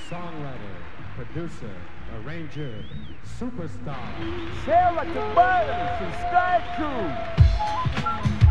songwriter, producer, arranger, superstar. Sarah to Burns from Sky Crew.